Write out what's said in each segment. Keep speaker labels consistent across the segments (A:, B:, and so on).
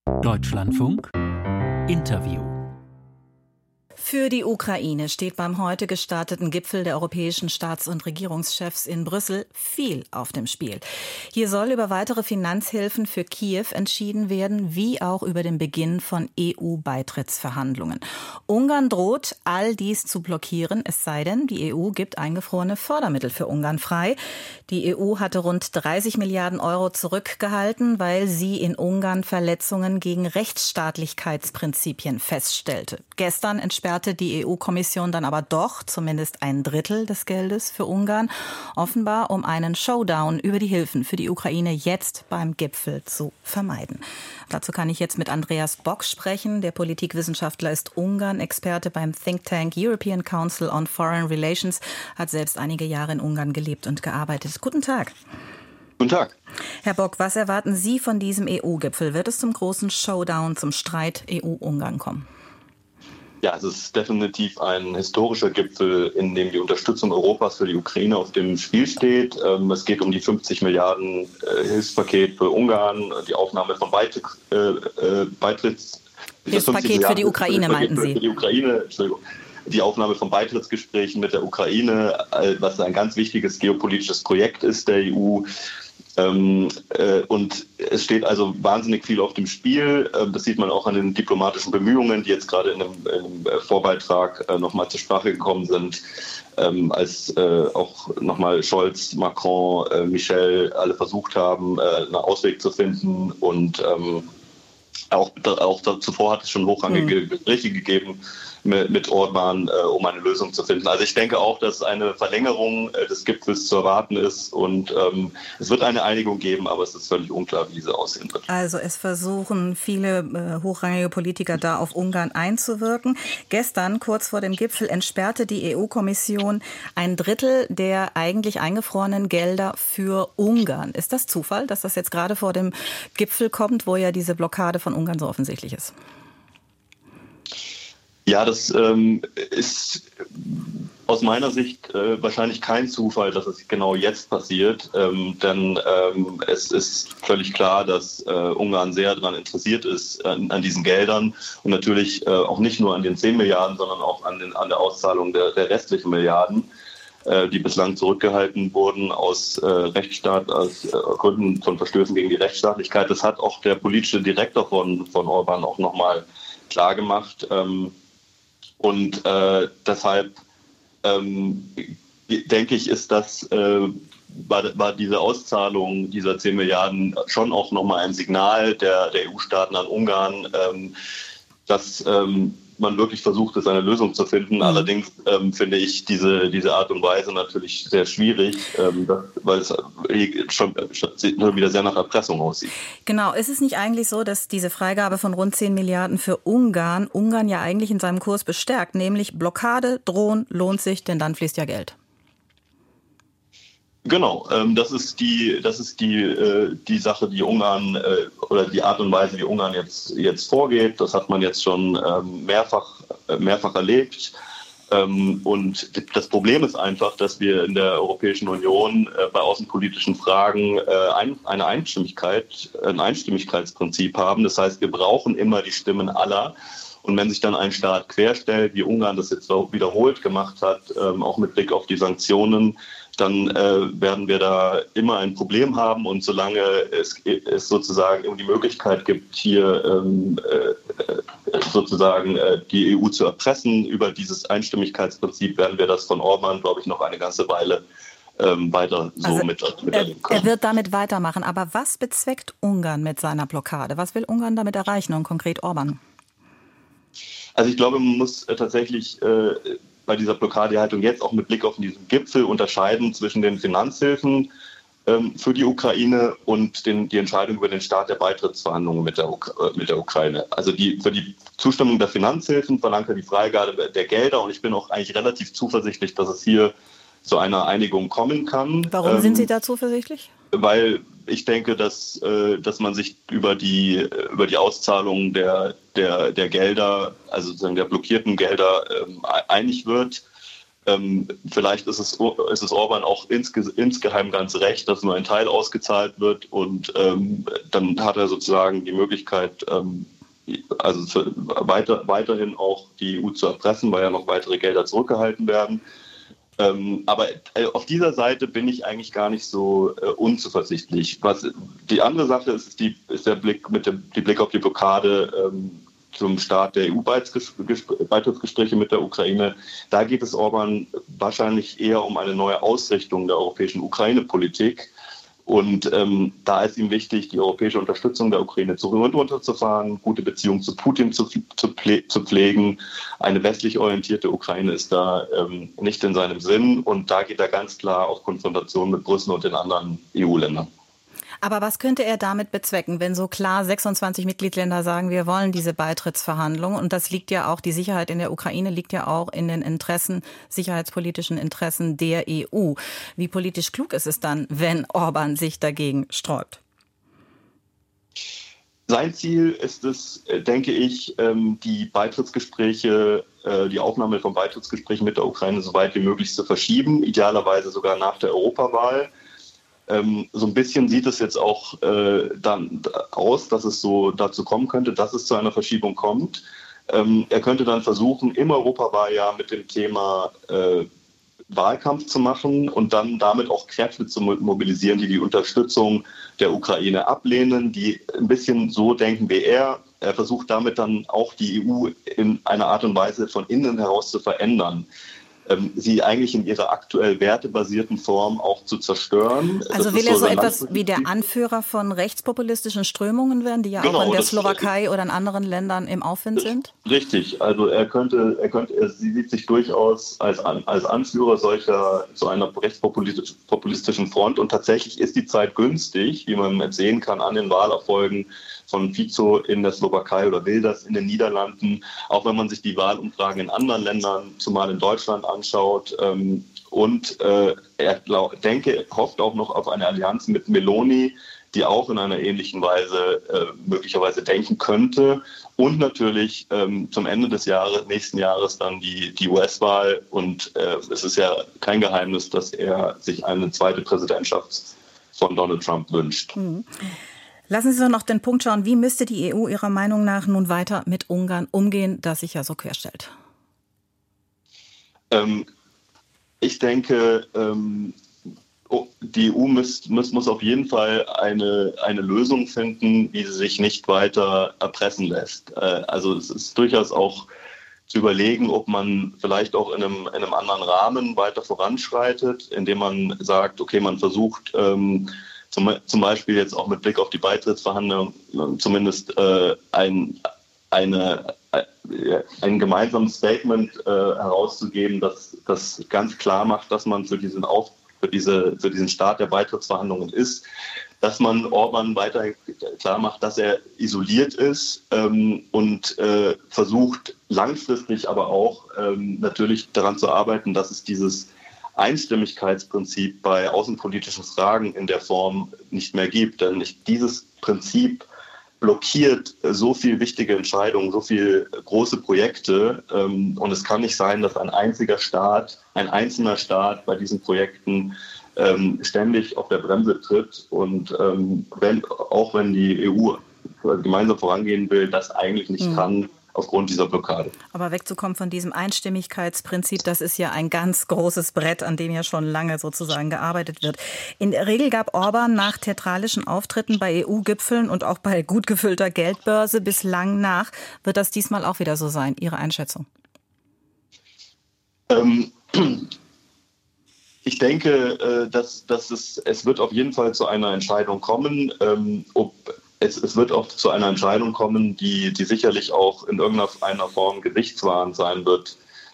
A: Deutschlandfunk Interview.
B: Für die Ukraine steht beim heute gestarteten Gipfel der europäischen Staats- und Regierungschefs in Brüssel viel auf dem Spiel. Hier soll über weitere Finanzhilfen für Kiew entschieden werden, wie auch über den Beginn von EU-Beitrittsverhandlungen. Ungarn droht, all dies zu blockieren, es sei denn, die EU gibt eingefrorene Fördermittel für Ungarn frei. Die EU hatte rund 30 Milliarden Euro zurückgehalten, weil sie in Ungarn Verletzungen gegen Rechtsstaatlichkeitsprinzipien feststellte. Gestern entsperrte die EU-Kommission dann aber doch zumindest ein Drittel des Geldes für Ungarn, offenbar um einen Showdown über die Hilfen für die Ukraine jetzt beim Gipfel zu vermeiden. Dazu kann ich jetzt mit Andreas Bock sprechen. Der Politikwissenschaftler ist Ungarn-Experte beim Think Tank European Council on Foreign Relations, hat selbst einige Jahre in Ungarn gelebt und gearbeitet. Guten Tag.
C: Guten Tag.
B: Herr Bock, was erwarten Sie von diesem EU-Gipfel? Wird es zum großen Showdown, zum Streit EU-Ungarn kommen?
C: Ja, es ist definitiv ein historischer Gipfel, in dem die Unterstützung Europas für die Ukraine auf dem Spiel steht. Es geht um die 50 Milliarden Hilfspaket für Ungarn, die Aufnahme von
B: Hilfspaket für die Ukraine, meinten Sie?
C: Für die Ukraine, Entschuldigung. Die Aufnahme von Beitrittsgesprächen mit der Ukraine, was ein ganz wichtiges geopolitisches Projekt ist der EU. Und es steht also wahnsinnig viel auf dem Spiel. Das sieht man auch an den diplomatischen Bemühungen, die jetzt gerade in einem Vorbeitrag nochmal zur Sprache gekommen sind, als auch nochmal Scholz, Macron, Michel alle versucht haben, einen Ausweg zu finden. Und auch zuvor hat es schon hochrangige Gespräche gegeben mit Orbán, um eine Lösung zu finden. Also ich denke auch, dass eine Verlängerung des Gipfels zu erwarten ist und es wird eine Einigung geben, aber es ist völlig unklar, wie sie aussehen wird.
B: Also es versuchen viele hochrangige Politiker da auf Ungarn einzuwirken. Gestern, kurz vor dem Gipfel, entsperrte die EU-Kommission ein Drittel der eigentlich eingefrorenen Gelder für Ungarn. Ist das Zufall, dass das jetzt gerade vor dem Gipfel kommt, wo ja diese Blockade von Ungarn so offensichtlich ist?
C: Ja, das ist aus meiner Sicht wahrscheinlich kein Zufall, dass es genau jetzt passiert, denn es ist völlig klar, dass Ungarn sehr daran interessiert ist an diesen Geldern und natürlich auch nicht nur an den 10 Milliarden, sondern auch an der Auszahlung der restlichen Milliarden, die bislang zurückgehalten wurden aus Gründen von Verstößen gegen die Rechtsstaatlichkeit. Das hat auch der politische Direktor von Orbán auch nochmal klar gemacht. Und deshalb denke ich, ist das war diese Auszahlung dieser 10 Milliarden schon auch nochmal ein Signal der EU-Staaten an Ungarn, dass man wirklich versucht, es eine Lösung zu finden. Allerdings finde ich diese Art und Weise natürlich sehr schwierig, weil es schon wieder sehr nach Erpressung aussieht.
B: Genau, ist es nicht eigentlich so, dass diese Freigabe von rund 10 Milliarden für Ungarn ja eigentlich in seinem Kurs bestärkt, nämlich Blockade, Drohen lohnt sich, denn dann fließt ja Geld?
C: Genau, das ist die Sache, die Ungarn oder die Art und Weise, wie Ungarn jetzt vorgeht. Das hat man jetzt schon mehrfach erlebt. Und das Problem ist einfach, dass wir in der Europäischen Union bei außenpolitischen Fragen ein Einstimmigkeitsprinzip haben. Das heißt, wir brauchen immer die Stimmen aller. Und wenn sich dann ein Staat querstellt, wie Ungarn das jetzt wiederholt gemacht hat, auch mit Blick auf die Sanktionen, dann werden wir da immer ein Problem haben. Und solange es sozusagen die Möglichkeit gibt, hier sozusagen die EU zu erpressen über dieses Einstimmigkeitsprinzip, werden wir das von Orbán, glaube ich, noch eine ganze Weile weiter so miterleben können.
B: Er wird damit weitermachen. Aber was bezweckt Ungarn mit seiner Blockade? Was will Ungarn damit erreichen und konkret Orbán?
C: Also ich glaube, man muss tatsächlich bei dieser Blockadehaltung jetzt auch mit Blick auf diesen Gipfel unterscheiden zwischen den Finanzhilfen für die Ukraine und die Entscheidung über den Start der Beitrittsverhandlungen mit der Ukraine. Also für die Zustimmung der Finanzhilfen verlangt er die Freigabe der Gelder und ich bin auch eigentlich relativ zuversichtlich, dass es hier zu einer Einigung kommen kann.
B: Warum sind Sie da zuversichtlich?
C: Weil ich denke, dass man sich über die Auszahlung der Gelder, also sozusagen der blockierten Gelder, einig wird. Vielleicht ist es Orban auch insgeheim ganz recht, dass nur ein Teil ausgezahlt wird und dann hat er sozusagen die Möglichkeit, weiterhin auch die EU zu erpressen, weil ja noch weitere Gelder zurückgehalten werden. Aber auf dieser Seite bin ich eigentlich gar nicht so unzuversichtlich. Die andere Sache ist der Blick auf die Blockade zum Start der EU-Beitrittsgespräche mit der Ukraine. Da geht es Orban wahrscheinlich eher um eine neue Ausrichtung der europäischen Ukraine-Politik. Und da ist ihm wichtig, die europäische Unterstützung der Ukraine runterzufahren, gute Beziehungen zu Putin zu pflegen. Eine westlich orientierte Ukraine ist da nicht in seinem Sinn. Und da geht er ganz klar auf Konfrontation mit Brüssel und den anderen EU-Ländern.
B: Aber was könnte er damit bezwecken, wenn so klar 26 Mitgliedsländer sagen, wir wollen diese Beitrittsverhandlungen? Und das liegt ja auch, die Sicherheit in der Ukraine liegt ja auch in den sicherheitspolitischen Interessen der EU. Wie politisch klug ist es dann, wenn Orban sich dagegen sträubt?
C: Sein Ziel ist es, denke ich, die Beitrittsgespräche, die Aufnahme von Beitrittsgesprächen mit der Ukraine so weit wie möglich zu verschieben, idealerweise sogar nach der Europawahl. So ein bisschen sieht es jetzt auch dann aus, dass es so dazu kommen könnte, dass es zu einer Verschiebung kommt. Er könnte dann versuchen, im Europawahljahr mit dem Thema Wahlkampf zu machen und dann damit auch Kräfte zu mobilisieren, die Unterstützung der Ukraine ablehnen, die ein bisschen so denken wie er. Er versucht damit dann auch die EU in einer Art und Weise von innen heraus zu verändern. Sie eigentlich in ihrer aktuell wertebasierten Form auch zu zerstören.
B: Also will er so etwas wie der Anführer von rechtspopulistischen Strömungen werden, die ja auch in der Slowakei oder in anderen Ländern im Aufwind sind?
C: Richtig, also er sieht sich durchaus als Anführer so einer rechtspopulistischen Front und tatsächlich ist die Zeit günstig, wie man jetzt sehen kann an den Wahlerfolgen von Fico in der Slowakei oder Wilders in den Niederlanden, auch wenn man sich die Wahlumfragen in anderen Ländern, zumal in Deutschland, anschaut. Er hofft auch noch auf eine Allianz mit Meloni, die auch in einer ähnlichen Weise möglicherweise denken könnte. Und natürlich zum Ende des nächsten Jahres dann die US-Wahl. Und es ist ja kein Geheimnis, dass er sich eine zweite Präsidentschaft von Donald Trump wünscht.
B: Mhm. Lassen Sie uns noch den Punkt schauen, wie müsste die EU Ihrer Meinung nach nun weiter mit Ungarn umgehen, das sich ja so querstellt?
C: Ich denke, die EU muss auf jeden Fall eine Lösung finden, wie sie sich nicht weiter erpressen lässt. Also es ist durchaus auch zu überlegen, ob man vielleicht auch in einem anderen Rahmen weiter voranschreitet, indem man sagt, okay, man versucht zum Beispiel jetzt auch mit Blick auf die Beitrittsverhandlungen zumindest ein gemeinsames Statement herauszugeben, das ganz klar macht, dass man für diesen Start der Beitrittsverhandlungen ist, dass man Orban weiter klar macht, dass er isoliert ist und versucht langfristig aber auch natürlich daran zu arbeiten, dass es dieses Einstimmigkeitsprinzip bei außenpolitischen Fragen in der Form nicht mehr gibt. Denn dieses Prinzip blockiert so viele wichtige Entscheidungen, so viele große Projekte. Und es kann nicht sein, dass ein einzelner Staat bei diesen Projekten ständig auf der Bremse tritt. Und wenn die EU gemeinsam vorangehen will, das eigentlich nicht kann, aufgrund dieser Blockade.
B: Aber wegzukommen von diesem Einstimmigkeitsprinzip, das ist ja ein ganz großes Brett, an dem ja schon lange sozusagen gearbeitet wird. In der Regel gab Orban nach theatralischen Auftritten bei EU-Gipfeln und auch bei gut gefüllter Geldbörse bislang nach. Wird das diesmal auch wieder so sein? Ihre Einschätzung?
C: Ich denke, dass es wird auf jeden Fall zu einer Entscheidung kommen, Es wird auch zu einer Entscheidung kommen, die sicherlich auch in irgendeiner Form gewichtswahrend sein wird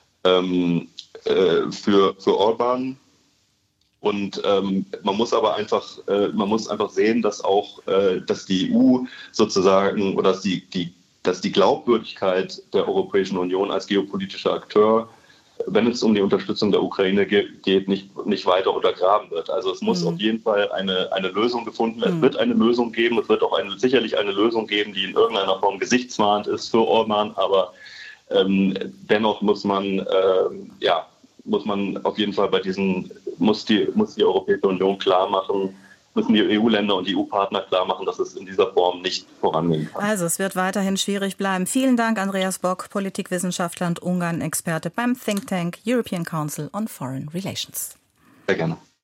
C: für Orban. Und man muss einfach sehen, dass die EU sozusagen oder dass die Glaubwürdigkeit der Europäischen Union als geopolitischer Akteur, wenn es um die Unterstützung der Ukraine geht, nicht weiter untergraben wird. Also es muss auf jeden Fall eine Lösung gefunden werden. Es wird eine Lösung geben. Es wird auch sicherlich eine Lösung geben, die in irgendeiner Form gesichtswahrend ist für Orban. Aber dennoch muss man muss man auf jeden Fall muss die Europäische Union klar machen, müssen die EU-Länder und die EU-Partner klar machen, dass es in dieser Form nicht vorangehen kann.
B: Also es wird weiterhin schwierig bleiben. Vielen Dank, Andreas Bock, Politikwissenschaftler und Ungarn-Experte beim Think Tank European Council on Foreign Relations.
C: Sehr gerne.